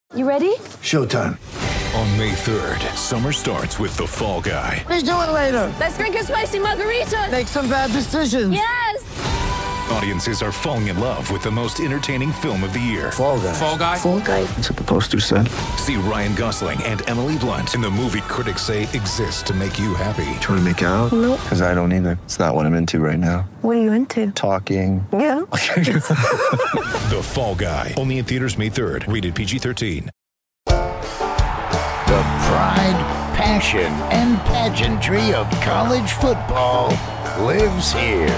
You ready? Showtime. On May 3rd, summer starts with The Fall Guy. Let's do it later. Let's drink a spicy margarita. Make some bad decisions. Yes! Audiences are falling in love with the most entertaining film of the year. Fall Guy. Fall Guy? Fall Guy. That's what the poster said. See Ryan Gosling and Emily Blunt in the movie critics say exists to make you happy. Trying to make it out? Nope. Because I don't either. It's not what I'm into right now. What are you into? Talking. Yeah. The Fall Guy. Only in theaters May 3rd. Rated PG-13. The pride, passion, and pageantry of college football lives here.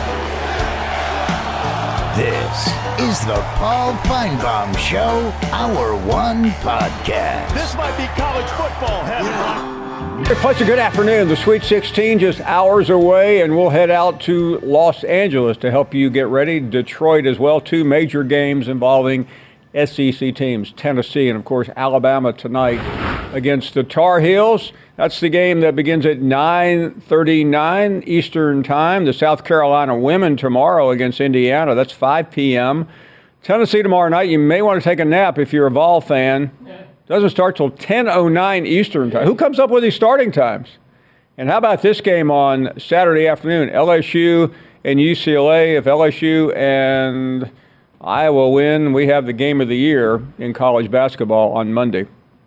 This is the Paul Feinbaum Show, Hour One Podcast. This might be college football heaven. Pleasure, good afternoon. The Sweet 16 just hours away, and we'll head out to Los Angeles to help you get ready. Detroit as well. Two major games involving SEC teams, Tennessee and, of course, Alabama tonight against the Tar Heels. That's the game that begins at 9:39 Eastern Time. The South Carolina women tomorrow against Indiana. That's 5 p.m. Tennessee tomorrow night. You may want to take a nap if you're a Vol fan. Doesn't start till 10:09 Eastern Time. Who comes up with these starting times? And how about this game on Saturday afternoon? LSU and UCLA. If LSU and Iowa win, we have the game of the year in college basketball on Monday.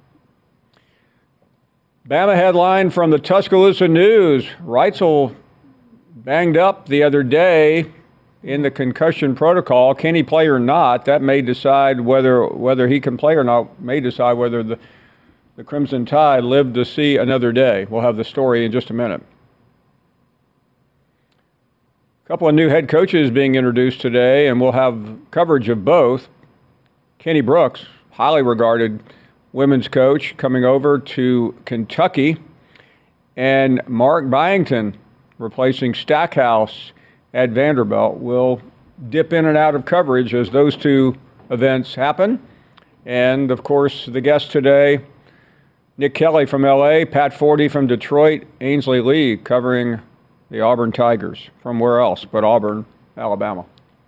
Bama headline from the Tuscaloosa News. Reitzel banged up the other day in the concussion protocol. Can he play or not? That may decide whether he can play or not, may decide whether the Crimson Tide live to see another day. We'll have the story in just a minute. A couple of new head coaches being introduced today, and we'll have coverage of both. Kenny Brooks, highly regarded women's coach, coming over to Kentucky, and Mark Byington replacing Stackhouse at Vanderbilt. We'll dip in and out of coverage as those two events happen. And, of course, the guest today, Nick Kelly from L.A., Pat Forty from Detroit, Ainsley Lee covering the Auburn Tigers. From where else but Auburn, Alabama.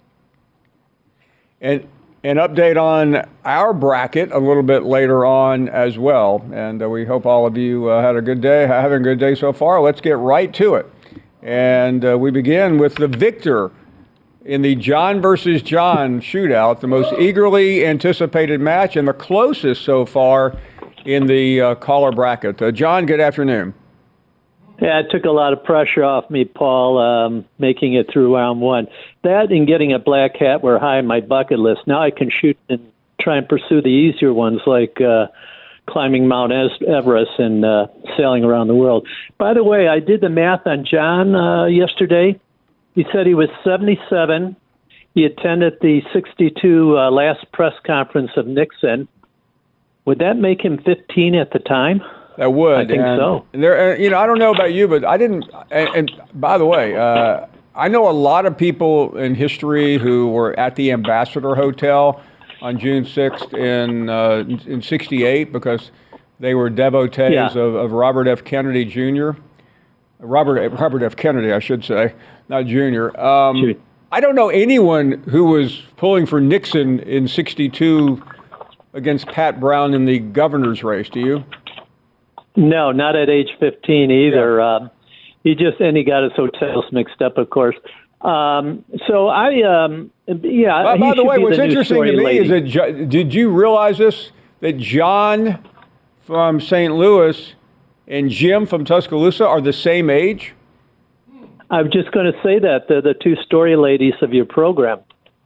And an update on our bracket a little bit later on as well. And we hope all of you had a good day, having a good day so far. Let's get right to it. And we begin with the victor in the John versus John shootout, the most eagerly anticipated match and the closest so far in the caller bracket. John, good afternoon. Yeah, it took a lot of pressure off me, Paul, making it through round one. That and getting a black hat were high on my bucket list. Now I can shoot and try and pursue the easier ones like climbing Mount Everest and sailing around the world. By the way, I did the math on John yesterday. He said he was 77. He attended the 62 last press conference of Nixon. Would that make him 15 at the time? That would. I think so. There, I don't know about you, but I didn't. And by the way, I know a lot of people in history who were at the Ambassador Hotel on June 6th in '68 because they were devotees of Robert F. Kennedy Jr. Robert F. Kennedy, I should say, not Jr. I don't know anyone who was pulling for Nixon in '62 against Pat Brown in the governor's race. Do you? No, not at age 15 either. Yeah. He got his hotels mixed up, of course. By the way, what's interesting to me is that, did you realize this, that John from St. Louis and Jim from Tuscaloosa are the same age? I was just going to say that. They're the two story ladies of your program.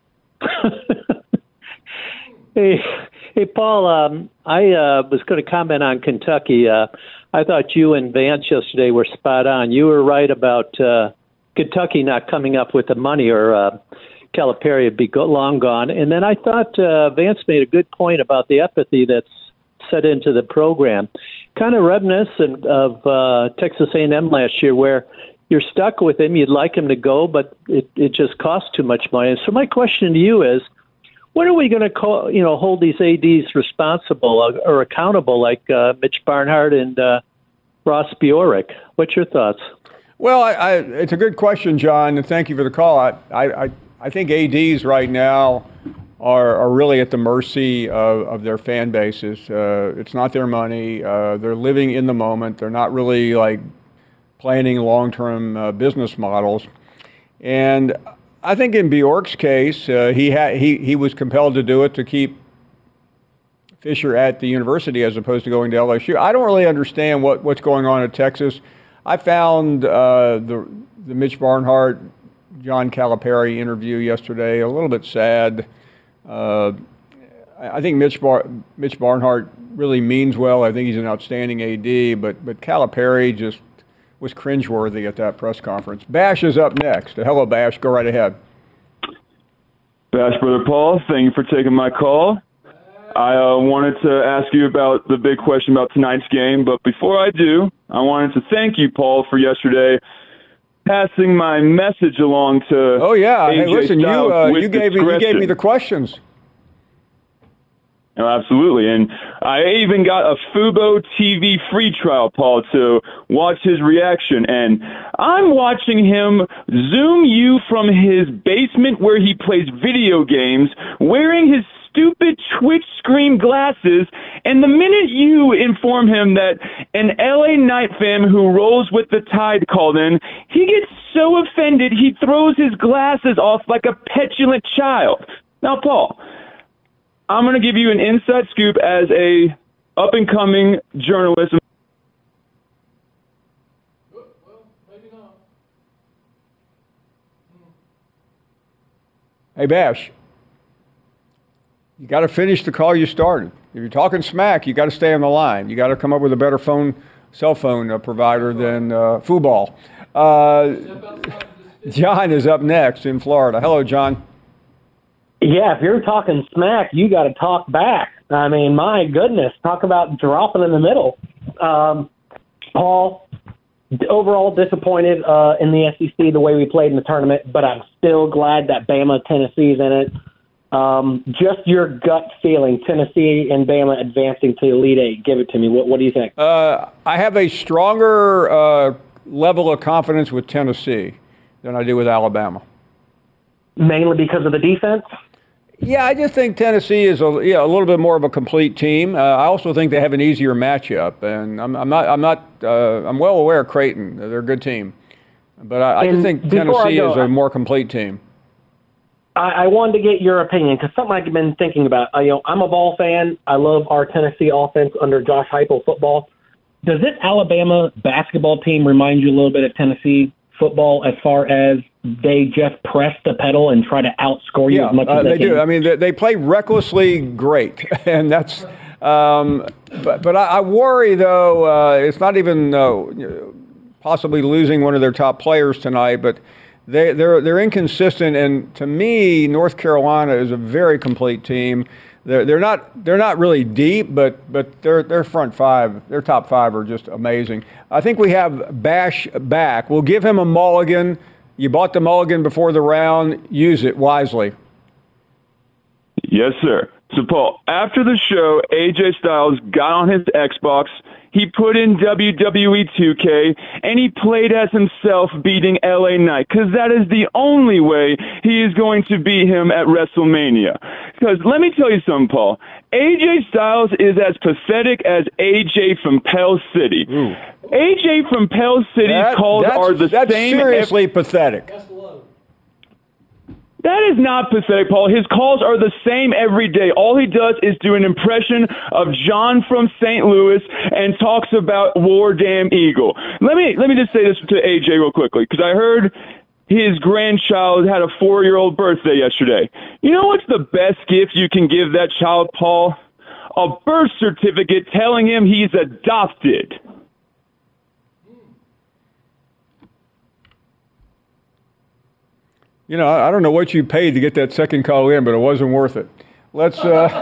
Hey, Paul, I was going to comment on Kentucky. I thought you and Vance yesterday were spot on. You were right about Kentucky not coming up with the money, or Calipari would be long gone. And then I thought Vance made a good point about the apathy that's set into the program. Kind of reminiscent of Texas A&M last year, where you're stuck with him. You'd like him to go, but it just costs too much money. So my question to you is, when are we going to hold these ADs responsible or accountable, like Mitch Barnhart and Ross Bjork? What's your thoughts? Well, it's a good question, John, and thank you for the call. I think ADs right now are really at the mercy of their fan bases. It's not their money. They're living in the moment. They're not really like planning long-term business models. And I think in Bjork's case, he was compelled to do it to keep Fisher at the university as opposed to going to LSU. I don't really understand what's going on at Texas. I found the Mitch Barnhart, John Calipari interview yesterday a little bit sad. I think Mitch Barnhart really means well. I think he's an outstanding AD, but Calipari just was cringeworthy at that press conference. Bash is up next. Hello, Bash. Go right ahead. Bash, Brother Paul, thank you for taking my call. I wanted to ask you about the big question about tonight's game, but before I do, I wanted to thank you, Paul, for yesterday passing my message along to Oh, yeah. AJ Hey, listen, you gave me the questions. Oh, absolutely. And I even got a Fubo TV free trial, Paul, to watch his reaction. And I'm watching him Zoom you from his basement where he plays video games, wearing his stupid Twitch screen glasses, and the minute you inform him that an LA Knight fan who rolls with the Tide called in, he gets so offended he throws his glasses off like a petulant child. Now, Paul, I'm going to give you an inside scoop as a up-and-coming journalist. Hey, Bash. You got to finish the call you started. If you're talking smack, you got to stay on the line. You got to come up with a better cell phone provider than Football. John is up next in Florida. Hello, John. Yeah, if you're talking smack, you got to talk back. I mean, my goodness, talk about dropping in the middle. Paul, overall disappointed in the SEC the way we played in the tournament, but I'm still glad that Bama, Tennessee's in it. Just your gut feeling, Tennessee and Bama advancing to Elite Eight. Give it to me. What do you think? I have a stronger level of confidence with Tennessee than I do with Alabama. Mainly because of the defense? Yeah, I just think Tennessee is a little bit more of a complete team. I also think they have an easier matchup, and I'm well aware of Creighton. They're a good team, but I just think Tennessee is a more complete team. I wanted to get your opinion because something I've been thinking about. I'm a Vol fan. I love our Tennessee offense under Josh Heupel football. Does this Alabama basketball team remind you a little bit of Tennessee football as far as they just press the pedal and try to outscore you as much as they can? Do. I mean, they play recklessly great, and that's. But I worry though. It's not even possibly losing one of their top players tonight, but they're inconsistent. And to me, North Carolina is a very complete team. They're not really deep, but their front five, their top five are just amazing. I think we have Bash back. We'll give him a mulligan. You bought the mulligan before the round. Use it wisely. Yes, sir. So, Paul, after the show, AJ Styles got on his Xbox. He put in WWE 2K, and he played as himself beating LA Knight, because that is the only way he is going to beat him at WrestleMania. Because let me tell you something, Paul. AJ Styles is as pathetic as AJ from Pell City. Ooh. AJ from Pell City's calls are the that's same. That's seriously pathetic. That is not pathetic, Paul. His calls are the same every day. All he does is do an impression of John from St. Louis and talks about War Damn Eagle. Let me just say this to AJ real quickly, because I heard his grandchild had a 4-year-old birthday yesterday. You know what's the best gift you can give that child, Paul? A birth certificate telling him he's adopted. You know, I don't know what you paid to get that second call in, but it wasn't worth it. Let's.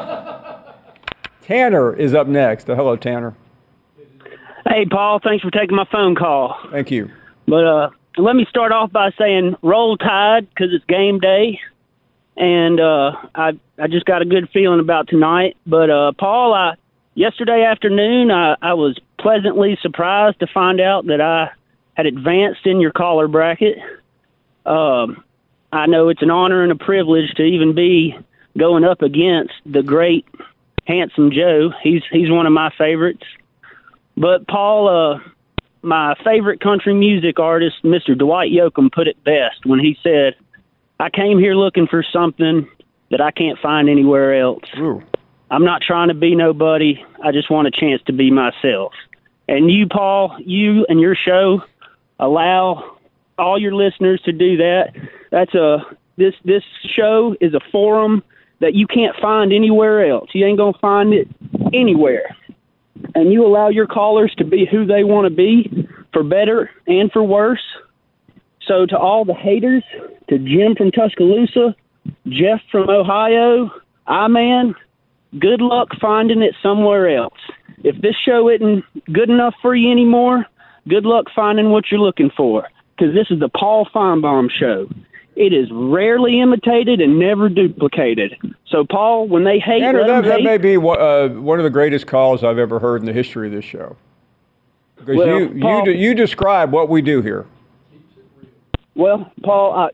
Tanner is up next. Hello, Tanner. Hey, Paul. Thanks for taking my phone call. Thank you. But let me start off by saying roll Tide because it's game day, and I just got a good feeling about tonight. But Paul, yesterday afternoon I was pleasantly surprised to find out that I had advanced in your caller bracket. I know it's an honor and a privilege to even be going up against the great Handsome Joe. He's one of my favorites. But Paul, my favorite country music artist, Mr. Dwight Yoakam, put it best when he said, "I came here looking for something that I can't find anywhere else. Ooh. I'm not trying to be nobody. I just want a chance to be myself." And you, Paul, you and your show allow all your listeners to do that. This show is a forum that you can't find anywhere else. You ain't gonna find it anywhere. And you allow your callers to be who they want to be, for better and for worse. So to all the haters, to Jim from Tuscaloosa, Jeff from Ohio, I-Man, good luck finding it somewhere else. If this show isn't good enough for you anymore, good luck finding what you're looking for, because this is the Paul Feinbaum Show. It is rarely imitated and never duplicated. So, Paul, when they hate, Andrew, let them that hate. may be one of the greatest calls I've ever heard in the history of this show. Because Well, Paul, you describe what we do here. Well, Paul,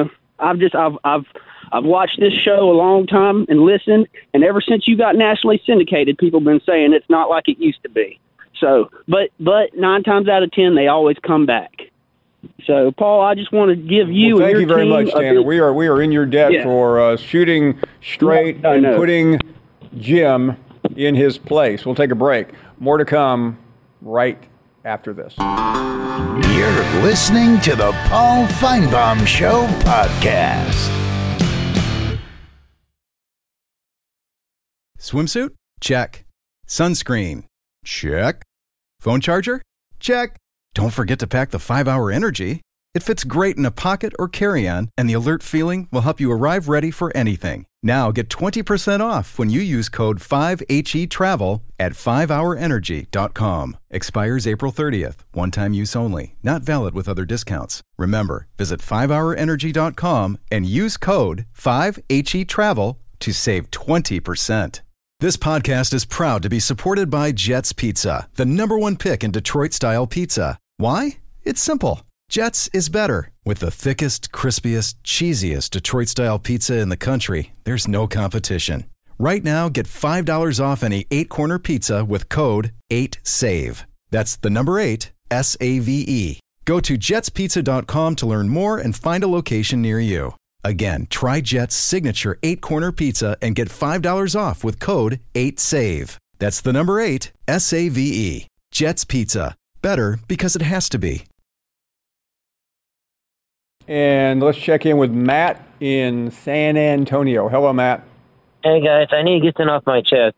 I've watched this show a long time and listened, and ever since you got nationally syndicated, people have been saying it's not like it used to be. So, but 9 times out of 10, they always come back. So, Paul, I just want to give you Well, and thank your you very team much, Tanner. We are in your debt for shooting straight and putting Jim in his place. We'll take a break. More to come right after this. You're listening to the Paul Feinbaum Show podcast. Swimsuit? Check. Sunscreen? Check. Phone charger? Check. Don't forget to pack the 5-Hour Energy. It fits great in a pocket or carry-on, and the alert feeling will help you arrive ready for anything. Now get 20% off when you use code 5HETRAVEL at 5hourenergy.com. Expires April 30th. One-time use only. Not valid with other discounts. Remember, visit 5hourenergy.com and use code 5HETRAVEL to save 20%. This podcast is proud to be supported by Jets Pizza, the #1 pick in Detroit-style pizza. Why? It's simple. Jets is better. With the thickest, crispiest, cheesiest Detroit-style pizza in the country, there's no competition. Right now, get $5 off any 8-corner pizza with code 8SAVE. That's the number 8, S-A-V-E. Go to jetspizza.com to learn more and find a location near you. Again, try Jet's signature 8-corner pizza and get $5 off with code 8SAVE. That's the number 8, S-A-V-E. Jet's Pizza. Better because it has to be. And let's check in with Matt in San Antonio. Hello, Matt. Hey, guys. I need to get something off my chest.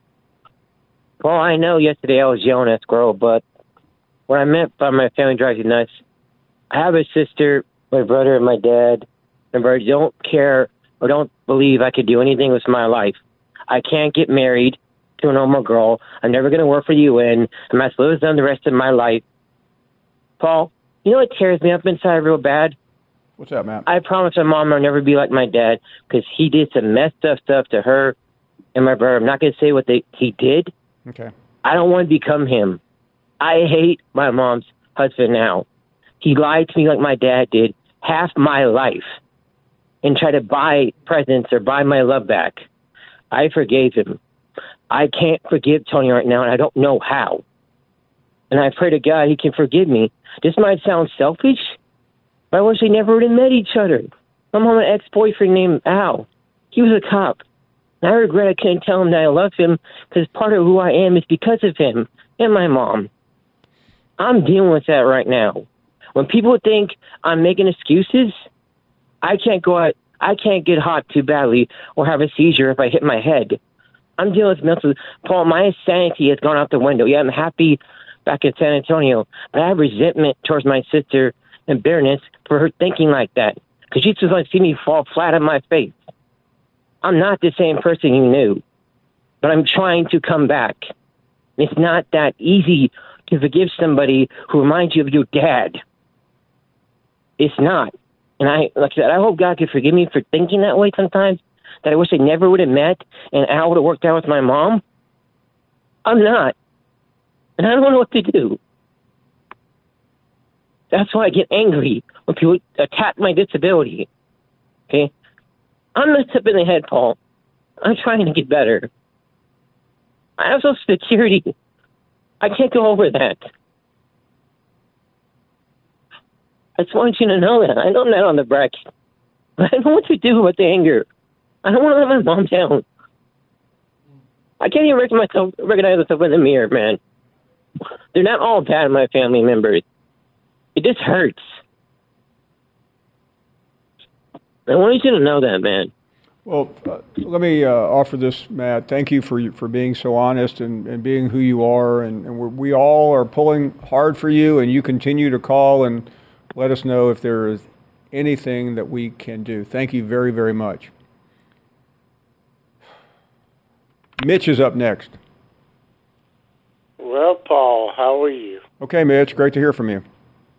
Well, I know yesterday I was yelling at Squirrel, but what I meant by my family drives you nuts. I have a sister, my brother, and my dad. And I don't care or don't believe I could do anything with my life. I can't get married to a normal girl. I'm never going to work for the UN. I'm going to live down the rest of my life. Paul, you know what tears me up inside real bad? What's up, Matt? I promise my mom I'll never be like my dad because he did some messed up stuff to her and my brother. I'm not going to say what he did. Okay. I don't want to become him. I hate my mom's husband now. He lied to me like my dad did half my life and tried to buy presents or buy my love back. I forgave him. I can't forgive Tony right now, and I don't know how. And I pray to God he can forgive me. This might sound selfish, but I wish they never would have met each other. I'm on an ex-boyfriend named Al. He was a cop. And I regret I couldn't tell him that I love him because part of who I am is because of him and my mom. I'm dealing with that right now. When people think I'm making excuses, I can't go out. I can't get hot too badly or have a seizure if I hit my head. I'm dealing with mental. Paul, my sanity has gone out the window. Yeah, I'm happy back in San Antonio, but I have resentment towards my sister and bitterness for her thinking like that because she just wants to see me fall flat on my face. I'm not the same person you knew, but I'm trying to come back. It's not that easy to forgive somebody who reminds you of your dad. It's not. And like I said, I hope God could forgive me for thinking that way sometimes, that I wish I never would have met and Al would have worked out with my mom. I'm not. And I don't know what to do. That's why I get angry when people attack my disability. Okay? I'm messed up in the head, Paul. I'm trying to get better. I have Social Security. I can't go over that. I just want you to know that. I know I'm not on the bracket. But I don't know what to do with the anger. I don't want to let my mom down. I can't even recognize myself in the mirror, man. They're not all bad, my family members. It just hurts. I want you to know that, man. Well, let me offer this, Matt. Thank you for being so honest and being who you are. And we all are pulling hard for you, and you continue to call and let us know if there is anything that we can do. Thank you very, very much. Mitch is up next. Well, Paul, how are you? Okay, Mitch. Great to hear from you.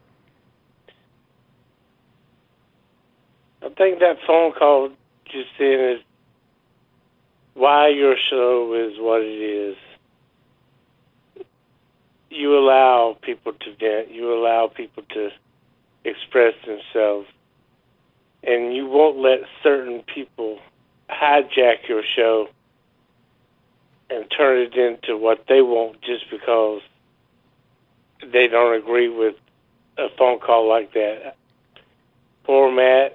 I think that phone call just in is why your show is what it is. You allow people to vent. You allow people to express themselves. And you won't let certain people hijack your show and turn it into what they want just because they don't agree with a phone call like that. Poor Matt,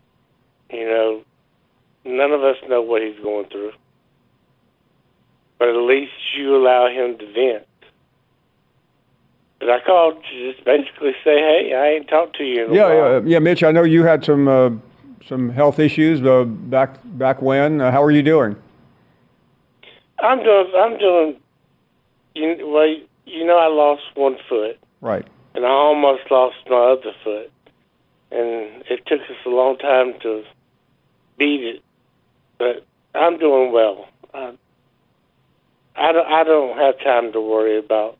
none of us know what he's going through. But at least you allow him to vent. But I called to just basically say, hey, I ain't talked to you in a while. Yeah, Mitch, I know you had some health issues back when. How are you doing? I'm doing. I lost one foot. Right. And I almost lost my other foot, and it took us a long time to beat it. But I'm doing well. I don't have time to worry about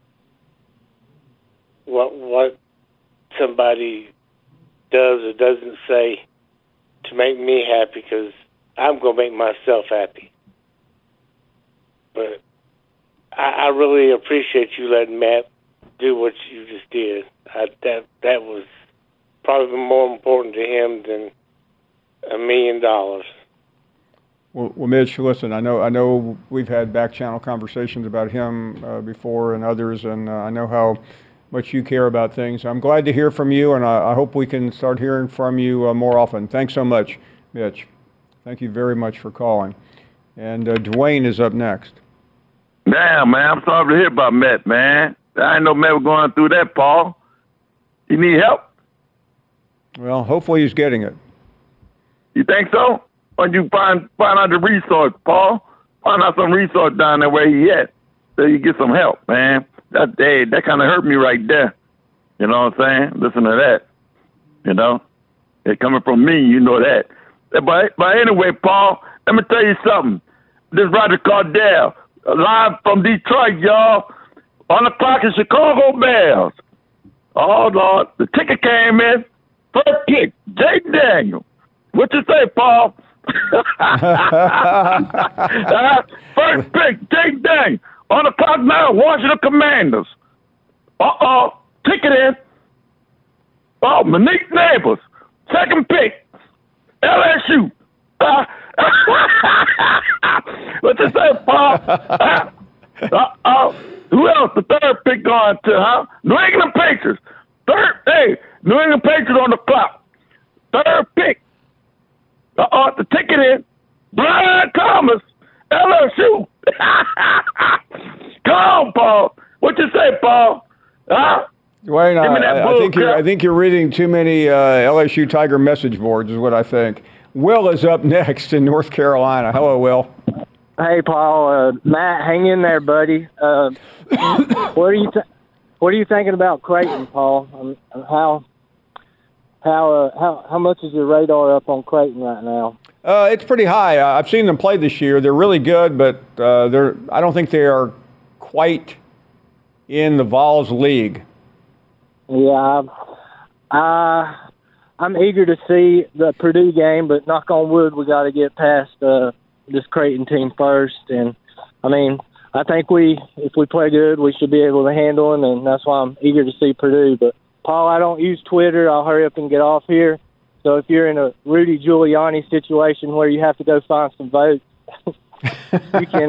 what somebody does or doesn't say to make me happy, because I'm going to make myself happy. But I really appreciate you letting Matt do what you just did. That was probably more important to him than $1 million. Well, Mitch, listen, I know we've had back channel conversations about him before and others, and I know how much you care about things. I'm glad to hear from you, and I hope we can start hearing from you more often. Thanks so much, Mitch. Thank you very much for calling. And Dwayne is up next. Damn, man, I'm sorry to hear about Matt, man. I didn't know Matt was going through that, Paul. You need help? Well, hopefully he's getting it. You think so? Why don't you find out the resource, Paul? Find out some resource down there where he at, so you get some help, man. That kind of hurt me right there. You know what I'm saying? Listen to that. It coming from me, you know that. But anyway, Paul, let me tell you something. This Roger Cardell, live from Detroit, y'all. On the clock is Chicago Bears. Oh, Lord. The ticket came in. First pick, Jake Daniel. What you say, Paul? First pick, Jake Daniel. On the clock now, Washington Commanders. Ticket in. Oh, Monique Neighbors. Second pick, LSU. What you say, Paul? Who else? The third pick going to, huh? New England Patriots. New England Patriots on the clock. Third pick. The ticket in. Brian Thomas, LSU. Come on, Paul. What you say, Paul? Huh? Dwayne, I think you're reading too many LSU Tiger message boards is what I think. Will is up next in North Carolina. Hello, Will. Hey, Paul. Matt, hang in there, buddy. What are you thinking about Creighton, Paul? How much is your radar up on Creighton right now? It's pretty high. I've seen them play this year. They're really good, but I don't think they are quite in the Vols league. Yeah, I'm eager to see the Purdue game, but knock on wood, we got to get past this Creighton team first. And I think if we play good, we should be able to handle them, and that's why I'm eager to see Purdue. But Paul, I don't use Twitter. I'll hurry up and get off here. So if you're in a Rudy Giuliani situation where you have to go find some votes, you can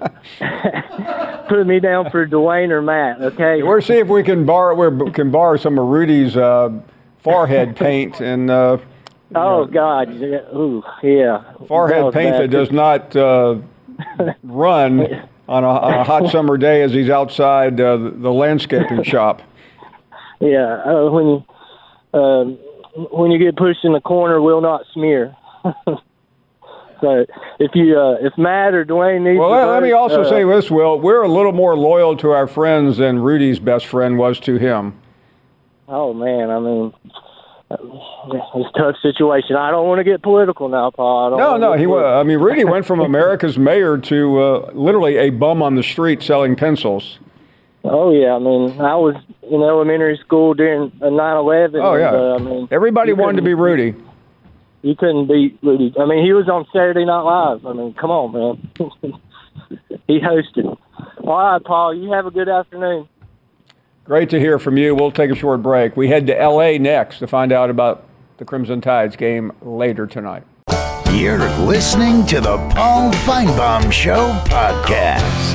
put me down for Dwayne or Matt, okay? We'll see if we can borrow some of Rudy's forehead paint and. Oh God! Ooh, yeah. Forehead paint that does not run on a hot summer day as he's outside the landscaping shop. Yeah, when you get pushed in the corner, will not smear. So if Matt or Dwayne needs, let me also say this, Will. We're a little more loyal to our friends than Rudy's best friend was to him. Oh man, I mean. It's a tough situation. I don't want to get political now, Paul. Rudy went from America's mayor to literally a bum on the street selling pencils. Oh, yeah. I mean, I was in elementary school during 9/11. Oh, yeah. Everybody wanted to be Rudy. You couldn't beat Rudy. I mean, he was on Saturday Night Live. I mean, come on, man. He hosted. All right, Paul, you have a good afternoon. Great to hear from you. We'll take a short break. We head to L.A. next to find out about the Crimson Tide's game later tonight. You're listening to the Paul Feinbaum Show podcast.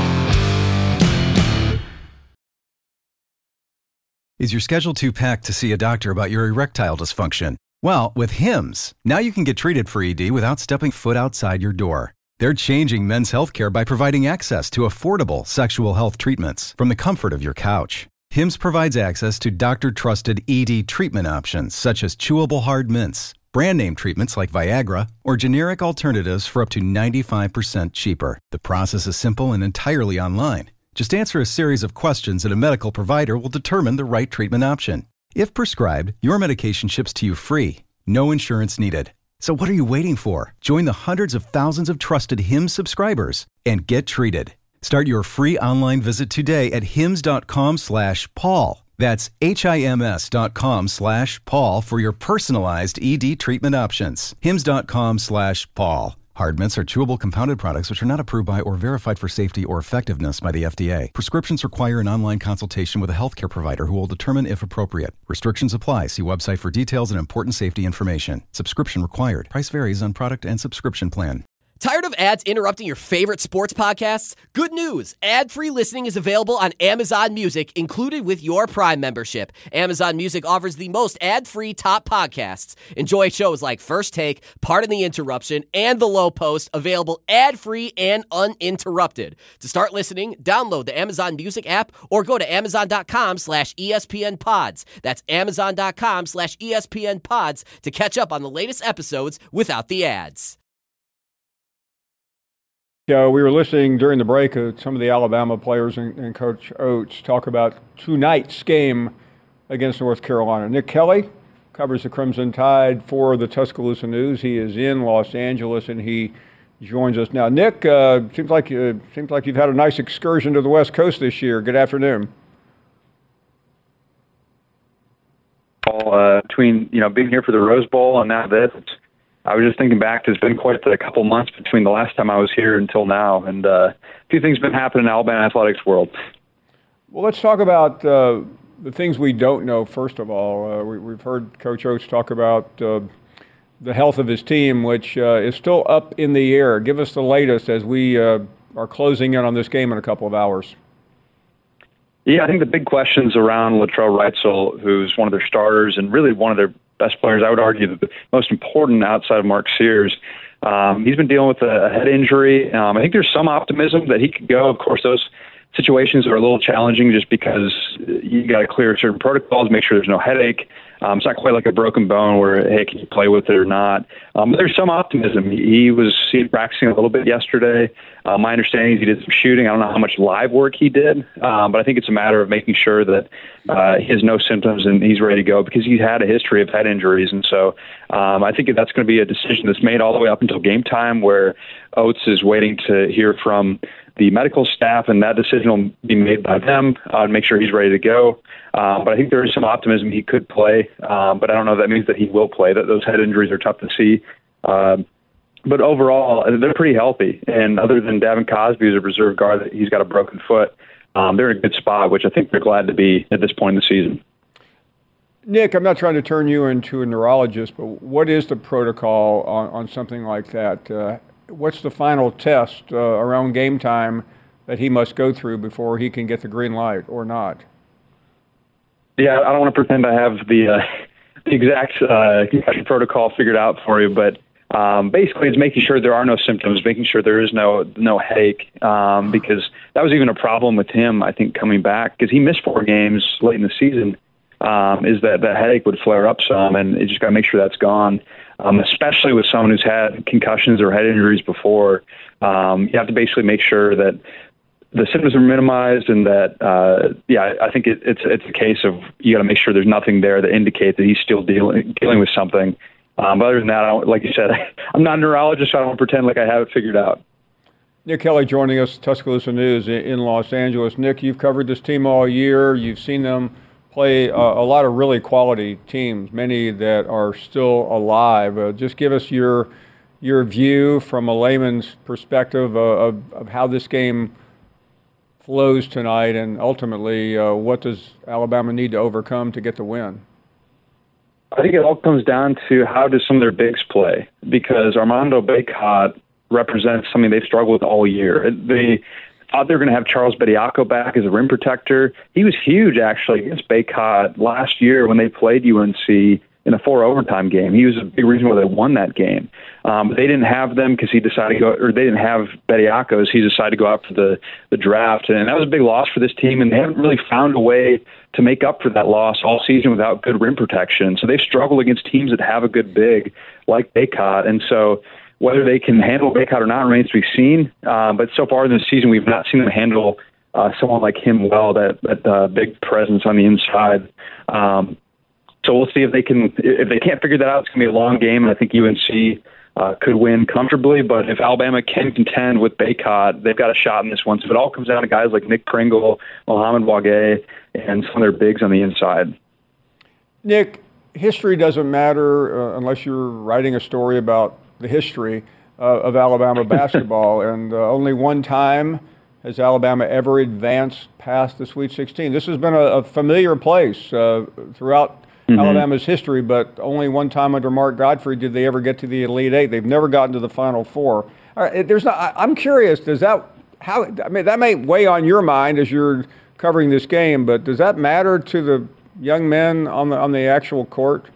Is your schedule too packed to see a doctor about your erectile dysfunction? Well, with Hims, now you can get treated for ED without stepping foot outside your door. They're changing men's healthcare by providing access to affordable sexual health treatments from the comfort of your couch. Hims provides access to doctor-trusted ED treatment options such as chewable hard mints, brand-name treatments like Viagra, or generic alternatives for up to 95% cheaper. The process is simple and entirely online. Just answer a series of questions and a medical provider will determine the right treatment option. If prescribed, your medication ships to you free. No insurance needed. So what are you waiting for? Join the hundreds of thousands of trusted Hims subscribers and get treated. Start your free online visit today at hims.com/Paul. That's HIMS.com/Paul for your personalized ED treatment options. hims.com/Paul. Hard mints are chewable compounded products which are not approved by or verified for safety or effectiveness by the FDA. Prescriptions require an online consultation with a healthcare provider who will determine if appropriate. Restrictions apply. See website for details and important safety information. Subscription required. Price varies on product and subscription plan. Tired of ads interrupting your favorite sports podcasts? Good news! Ad-free listening is available on Amazon Music, included with your Prime membership. Amazon Music offers the most ad-free top podcasts. Enjoy shows like First Take, Pardon the Interruption, and The Low Post, available ad-free and uninterrupted. To start listening, download the Amazon Music app or go to amazon.com/ESPN Pods. That's amazon.com/ESPN Pods to catch up on the latest episodes without the ads. Yeah, we were listening during the break to some of the Alabama players and Coach Oates talk about tonight's game against North Carolina. Nick Kelly covers the Crimson Tide for the Tuscaloosa News. He is in Los Angeles, and he joins us now. Nick, seems like you've had a nice excursion to the West Coast this year. Good afternoon. Between being here for the Rose Bowl and now this, I was just thinking back. It's been quite a couple months between the last time I was here until now, and a few things have been happening in Alabama athletics world. Well, let's talk about the things we don't know. First of all, we've heard Coach Oates talk about the health of his team, which is still up in the air. Give us the latest as we are closing in on this game in a couple of hours. Yeah, I think the big questions around Latrell Wrightsell, who's one of their starters and really one of their best players, I would argue the most important outside of Mark Sears. He's been dealing with a head injury. I think there's some optimism that he could go. Of course, those situations are a little challenging just because you got to clear certain protocols, make sure there's no headache. It's not quite like a broken bone where, hey, can you play with it or not? But there's some optimism. He was practicing a little bit yesterday. My understanding is he did some shooting. I don't know how much live work he did, but I think it's a matter of making sure that he has no symptoms and he's ready to go because he's had a history of head injuries. And so I think that's going to be a decision that's made all the way up until game time, where Oates is waiting to hear from the medical staff, and that decision will be made by them to make sure he's ready to go. But I think there is some optimism he could play, but I don't know if that means that he will play. That those head injuries are tough to see. But overall, they're pretty healthy. And other than Davin Cosby, who's a reserve guard, he's got a broken foot, they're in a good spot, which I think they're glad to be at this point in the season. Nick, I'm not trying to turn you into a neurologist, but what is the protocol on something like that? What's the final test around game time that he must go through before he can get the green light or not? Yeah, I don't want to pretend I have the exact concussion protocol figured out for you, but basically it's making sure there are no symptoms, making sure there is no headache, because that was even a problem with him, I think, coming back, because he missed 4 games late in the season, is that headache would flare up some, and you just got to make sure that's gone, especially with someone who's had concussions or head injuries before. You have to basically make sure that the symptoms are minimized, and that, I think it's a case of you got to make sure there's nothing there that indicates that he's still dealing with something. But other than that, like you said, I'm not a neurologist, so I don't pretend like I have it figured out. Nick Kelly joining us, Tuscaloosa News in Los Angeles. Nick, you've covered this team all year. You've seen them play a lot of really quality teams, many that are still alive. Just give us your view from a layman's perspective of how this game flows tonight, and ultimately what does Alabama need to overcome to get the win? I think it all comes down to how do some of their bigs play, because Armando Bacot represents something they've struggled with all year. They thought they were going to have Charles Bediako back as a rim protector. He was huge, actually, against Bacot last year when they played UNC in a 4-overtime game. He was a big reason why they won that game. But they didn't have them because he decided to go, or they didn't have Bediakos. He decided to go out for the draft, and that was a big loss for this team, and they haven't really found a way to make up for that loss all season without good rim protection. So they've struggled against teams that have a good big like Bacot, and so whether they can handle Bacot or not remains to be seen. But so far in this season, we've not seen them handle someone like him well, that big presence on the inside. So we'll see if they can. If they can't figure that out, it's going to be a long game, and I think UNC could win comfortably. But if Alabama can contend with Bacot, they've got a shot in this one. So it all comes down to guys like Nick Pringle, Mohamed Wagué, and some of their bigs on the inside. Nick, history doesn't matter unless you're writing a story about the history of Alabama basketball, and only one time has Alabama ever advanced past the Sweet 16. This has been a familiar place throughout Alabama's history, but only one time under Mark Godfrey did they ever get to the Elite Eight. They've never gotten to the Final Four. All right, I'm curious, that may weigh on your mind as you're covering this game, but does that matter to the young men on the actual court?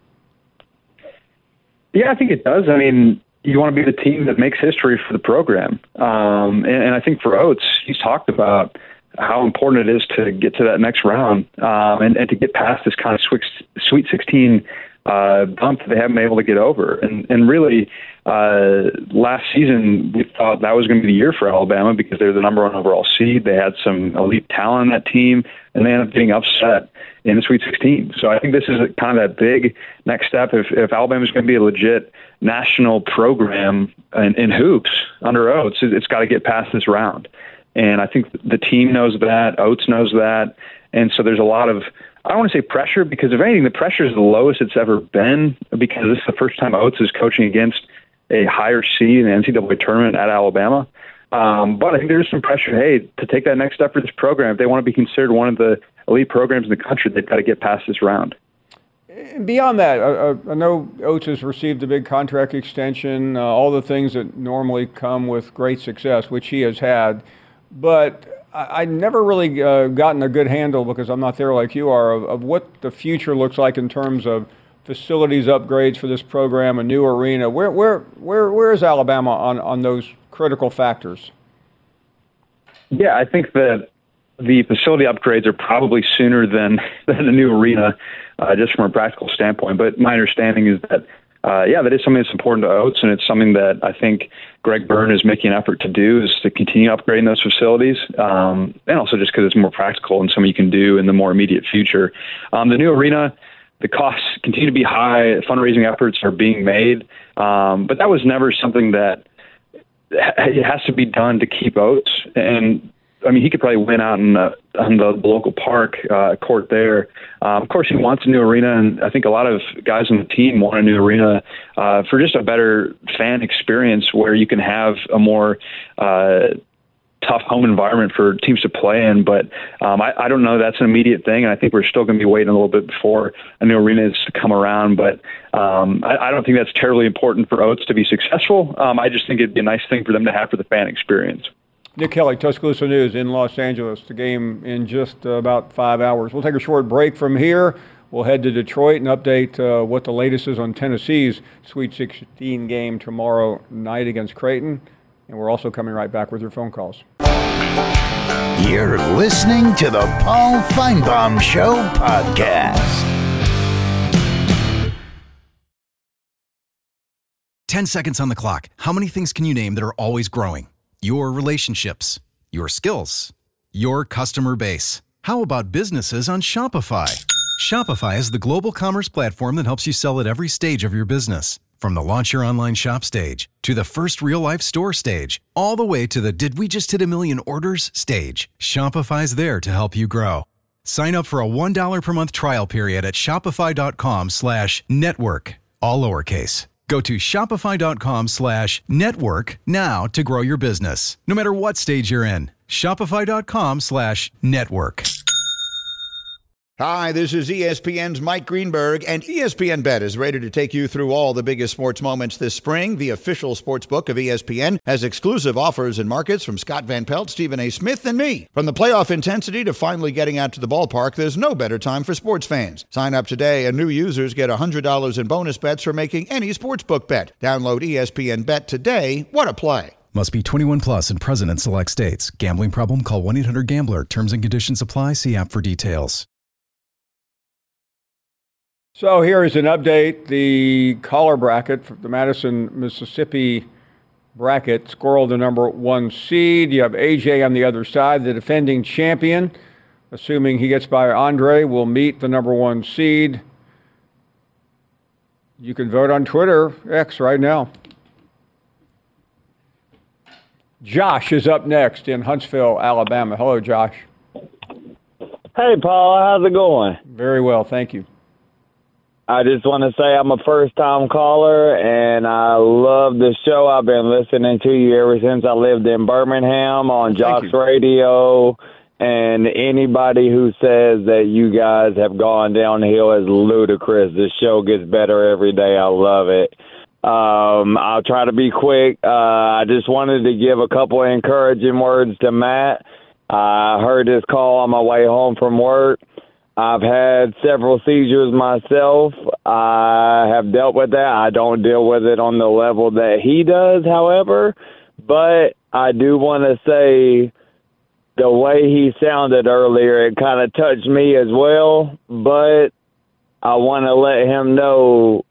Yeah, I think it does. I mean, you want to be the team that makes history for the program. And I think for Oates, he's talked about how important it is to get to that next round and to get past this kind of Sweet 16 bump that they haven't been able to get over. And really, last season, we thought that was going to be the year for Alabama because they're the number 1 overall seed. They had some elite talent on that team, and they ended up getting upset in the Sweet 16. So I think this is kind of that big next step. If Alabama's going to be a legit national program in hoops under Oates, it's got to get past this round. And I think the team knows that, Oates knows that, and so there's a lot of, I don't want to say pressure, because if anything, the pressure is the lowest it's ever been, because this is the first time Oates is coaching against a higher seed in the NCAA tournament at Alabama. But I think there's some pressure, hey, to take that next step for this program, if they want to be considered one of the elite programs in the country, they've got to get past this round. Beyond that, I know Oates has received a big contract extension, all the things that normally come with great success, which he has had. But I never really gotten a good handle, because I'm not there like you are, of what the future looks like in terms of facilities upgrades for this program, a new arena. Where is Alabama on those critical factors? Yeah, I think that the facility upgrades are probably sooner than the new arena, just from a practical standpoint. But my understanding is that, that is something that's important to Oates, and it's something that I think Greg Byrne is making an effort to do, is to continue upgrading those facilities, and also just because it's more practical and something you can do in the more immediate future. The new arena, the costs continue to be high. Fundraising efforts are being made, but that was never something that it has to be done to keep Oates. And I mean, he could probably win out on the local park court there. Of course, he wants a new arena, and I think a lot of guys on the team want a new arena for just a better fan experience, where you can have a more tough home environment for teams to play in. But I don't know that's an immediate thing, and I think we're still going to be waiting a little bit before a new arena is to come around. But I don't think that's terribly important for Oats to be successful. I just think it'd be a nice thing for them to have for the fan experience. Nick Kelly, Tuscaloosa News in Los Angeles. The game in just about 5 hours. We'll take a short break from here. We'll head to Detroit and update what the latest is on Tennessee's Sweet 16 game tomorrow night against Creighton. And we're also coming right back with your phone calls. You're listening to the Paul Feinbaum Show podcast. 10 seconds on the clock. How many things can you name that are always growing? Your relationships, your skills, your customer base. How about businesses on Shopify? Shopify is the global commerce platform that helps you sell at every stage of your business. From the launch your online shop stage, to the first real-life store stage, all the way to the did we just hit a million orders stage, Shopify's there to help you grow. Sign up for a $1 per month trial period at shopify.com/network, all lowercase. Go to shopify.com/network now to grow your business, no matter what stage you're in. Shopify.com/network. Hi, this is ESPN's Mike Greenberg, and ESPN Bet is ready to take you through all the biggest sports moments this spring. The official sports book of ESPN has exclusive offers and markets from Scott Van Pelt, Stephen A. Smith, and me. From the playoff intensity to finally getting out to the ballpark, there's no better time for sports fans. Sign up today, and new users get $100 in bonus bets for making any sportsbook bet. Download ESPN Bet today. What a play. Must be 21 plus and present in select states. Gambling problem? Call 1-800-GAMBLER. Terms and conditions apply. See app for details. So here is an update. The caller bracket for the Madison, Mississippi bracket, Squirrel the number 1 seed. You have AJ on the other side, the defending champion. Assuming he gets by Andre, will meet the number 1 seed. You can vote on Twitter, X, right now. Josh is up next in Huntsville, Alabama. Hello, Josh. Hey, Paul. How's it going? Very well, thank you. I just want to say I'm a first-time caller, and I love the show. I've been listening to you ever since I lived in Birmingham on Jocks Radio, and anybody who says that you guys have gone downhill is ludicrous. The show gets better every day. I love it. I'll try to be quick. I just wanted to give a couple of encouraging words to Matt. I heard his call on my way home from work. I've had several seizures myself. I have dealt with that. I don't deal with it on the level that he does, however. But I do want to say the way he sounded earlier, it kind of touched me as well. But I want to let him know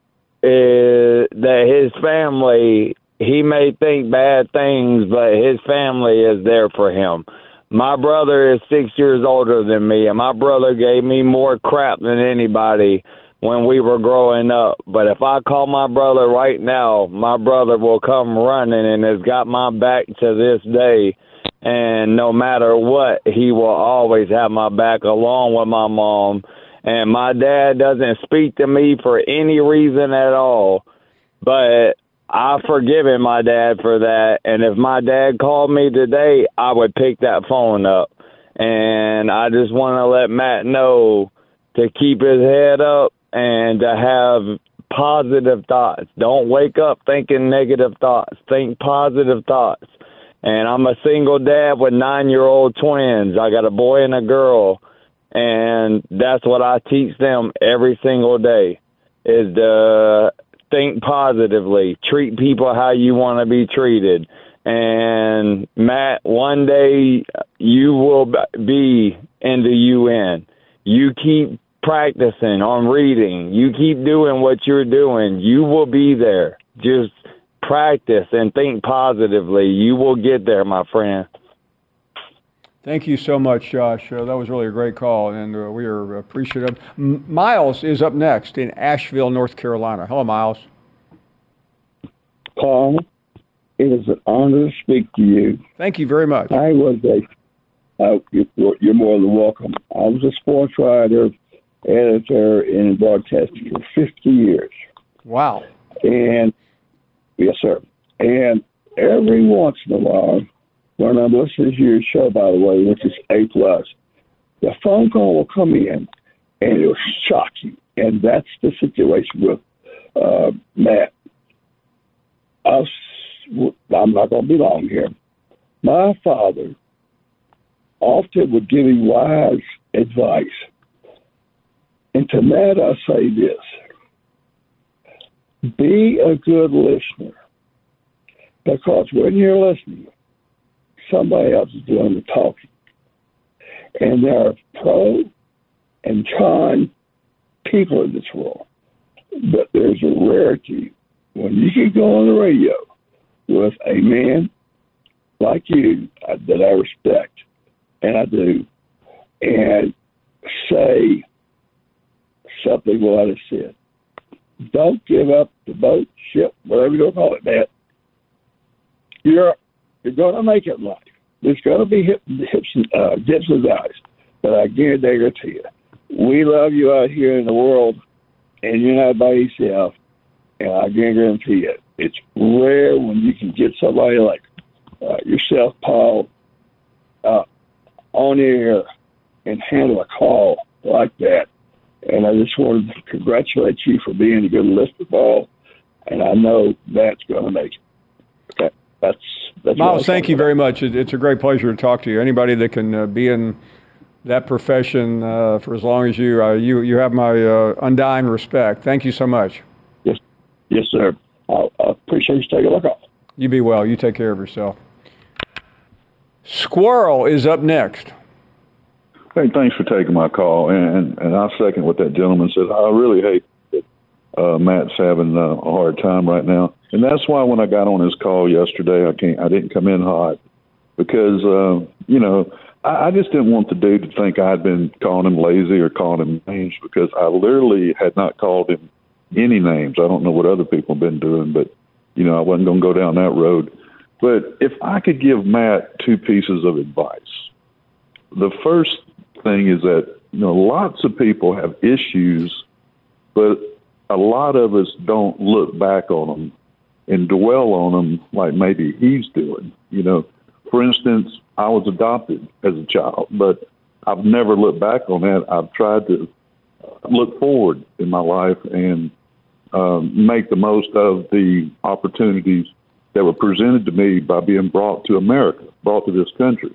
that his family, he may think bad things, but his family is there for him. My brother is 6 years older than me, and my brother gave me more crap than anybody when we were growing up. But if I call my brother right now, my brother will come running and has got my back to this day. And no matter what, he will always have my back along with my mom. And my dad doesn't speak to me for any reason at all. But I've forgiven my dad for that, and if my dad called me today, I would pick that phone up. And I just want to let Matt know to keep his head up and to have positive thoughts. Don't wake up thinking negative thoughts. Think positive thoughts. And I'm a single dad with 9-year-old twins. I got a boy and a girl, and that's what I teach them every single day is to think positively, treat people how you want to be treated. And Matt, one day you will be in the UN. You keep practicing on reading. You keep doing what you're doing. You will be there. Just practice and think positively. You will get there, my friend. Thank you so much, Josh. That was really a great call, and we are appreciative. Miles is up next in Asheville, North Carolina. Hello, Miles. Paul, it is an honor to speak to you. Thank you very much. I was you're more than welcome. I was a sports writer, editor, and broadcaster for 50 years. Wow. And, yes, sir. And every once in a while, when I'm listening to your show, by the way, which is A+, the phone call will come in, and it'll shock you. And that's the situation with Matt. I'm not going to be long here. My father often would give me wise advice. And to Matt, I say this. Be a good listener. Because when you're listening, somebody else is doing the talking. And there are pro and con people in this world. But there's a rarity when you can go on the radio with a man like you that I respect, and I do, and say something what I said. Don't give up the boat, ship, whatever you're going to call it, man. You're going to make it in life. There's going to be dips and dives, but I guarantee you, we love you out here in the world, and you're not by yourself. And I guarantee you, it's rare when you can get somebody like yourself, Paul, on air and handle a call like that. And I just wanted to congratulate you for being a good listener, Paul. And I know that's going to make it. Okay, that's Miles, thank you very much. It's a great pleasure to talk to you. Anybody that can be in that profession for as long as you have my undying respect. Thank you so much. Yes, sir. I appreciate you taking a call. You be well. You take care of yourself. Squirrel is up next. Hey, thanks for taking my call, and I second what that gentleman said. I really hate that Matt's having a hard time right now, and that's why when I got on his call yesterday, I didn't come in hot because I just didn't want the dude to think I had been calling him lazy or calling him names because I literally had not called him any names. I don't know what other people have been doing, but I wasn't going to go down that road. But if I could give Matt two pieces of advice, the first thing is that lots of people have issues, but a lot of us don't look back on them and dwell on them like maybe he's doing. For instance, I was adopted as a child, but I've never looked back on that. I've tried to look forward in my life and make the most of the opportunities that were presented to me by being brought to America, brought to this country.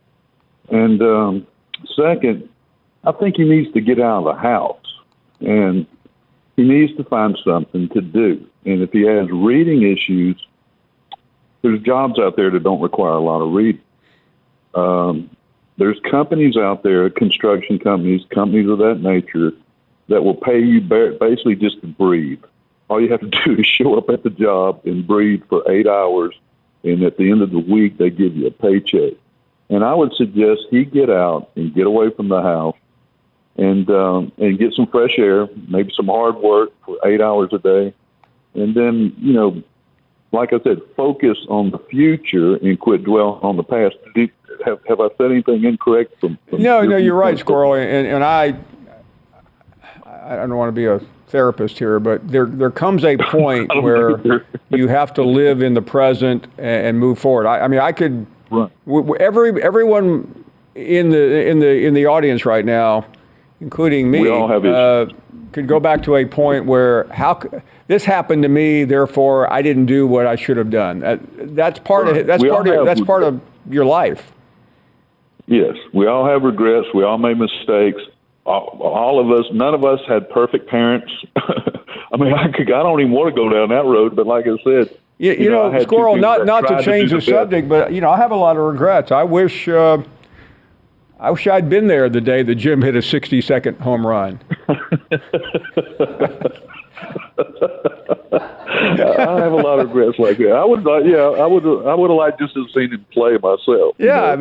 And second, I think he needs to get out of the house and he needs to find something to do. And if he has reading issues, there's jobs out there that don't require a lot of reading. There's companies out there, construction companies of that nature, that will pay you basically just to breathe. All you have to do is show up at the job and breathe for 8 hours, and at the end of the week, they give you a paycheck. And I would suggest he get out and get away from the house and get some fresh air, maybe some hard work for 8 hours a day, and then, like I said, focus on the future and quit dwelling on the past. Have I said anything incorrect? No, you're right, Squirrel. And I don't want to be a therapist here, but there comes a point where you have to live in the present and move forward. I could. Right. Everyone in the audience right now, including me, could go back to a point where this happened to me, therefore I didn't do what I should have done. That's part of That's part of your life. Yes, we all have regrets. We all make mistakes. All of us. None of us had perfect parents. I don't even want to go down that road. But like I said, Squirrel. Not to change the subject, but I have a lot of regrets. I wish I'd been there the day that Jim hit a 60-second home run. I have a lot of regrets like that. I would have liked just to have seen him play myself. Yeah,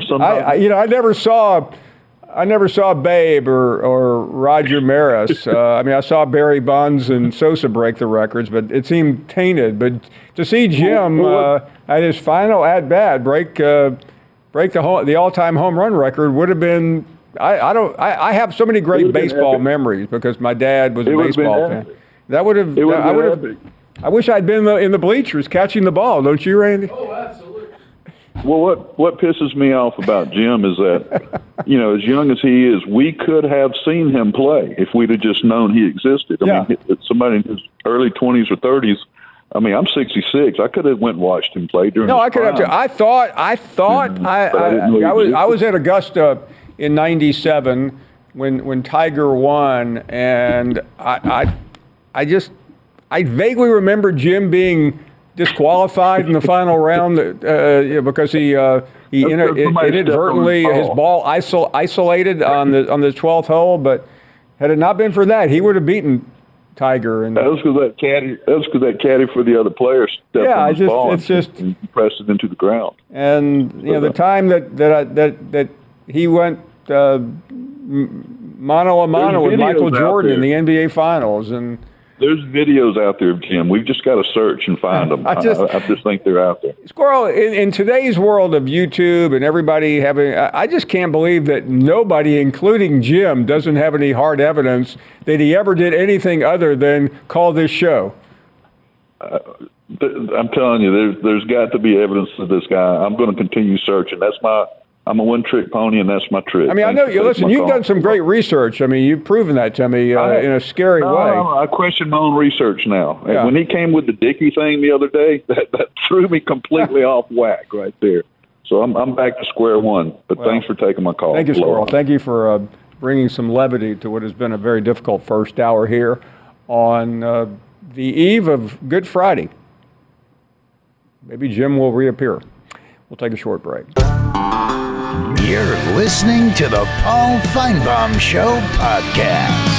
I never saw Babe or Roger Maris. I saw Barry Bonds and Sosa break the records, but it seemed tainted. But to see Jim at his final at bat break the all-time home run record would have been. I have so many great baseball memories because my dad was a baseball fan. That would have. I wish I'd been in the bleachers catching the ball. Don't you, Randy? Oh, absolutely. Well, what pisses me off about Jim is that, as young as he is, we could have seen him play if we'd have just known he existed. I mean, somebody in his early 20s or 30s. I mean, I'm 66. I could have went and watched him play during. No, I could have too. I thought I was at Augusta in '97 when Tiger won, and I vaguely remember Jim being disqualified in the final round because he inadvertently his ball isolated on the 12th hole. But had it not been for that, he would have beaten Tiger. And that was because that caddy for the other player stepped on his ball and pressed it into the ground. And the time that he went mano a mano with Michael Jordan in the NBA Finals, and there's videos out there of Jim. We've just got to search and find them. I just think they're out there. Squirrel, in today's world of YouTube and everybody having, I just can't believe that nobody, including Jim, doesn't have any hard evidence that he ever did anything other than call this show. I'm telling you, there's got to be evidence of this guy. I'm going to continue searching. I'm a one-trick pony, and that's my trick. I mean, I know you. Listen, you've done some great research. I mean, you've proven that to me in a scary way. I question my own research now. Yeah. When he came with the Dickie thing the other day, that threw me completely off whack right there. So I'm back to square one. But thanks for taking my call. Thank you, Squirrel. Thank you for bringing some levity to what has been a very difficult first hour here on the eve of Good Friday. Maybe Jim will reappear. We'll take a short break. You're listening to the Paul Feinbaum Show podcast.